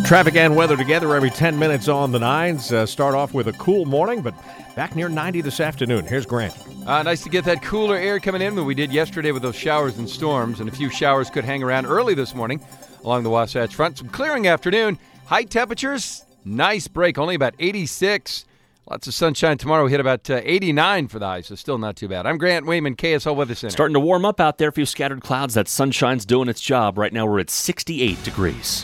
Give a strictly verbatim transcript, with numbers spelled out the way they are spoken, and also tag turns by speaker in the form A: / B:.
A: Traffic and weather together every ten minutes on the nines. Uh, start off with a cool morning, but back near ninety this afternoon. Here's Grant.
B: Uh, nice to get that cooler air coming in than we did yesterday with those showers and storms, and a few showers could hang around early this morning along the Wasatch Front. Some clearing afternoon. High temperatures, nice break, only about eighty-six. Lots of sunshine tomorrow. We hit about uh, eighty-nine for the high, so still not too bad. I'm Grant Wayman, K S L Weather Center.
C: Starting to warm up out there. A few scattered clouds. That sunshine's doing its job. Right now we're at sixty-eight degrees.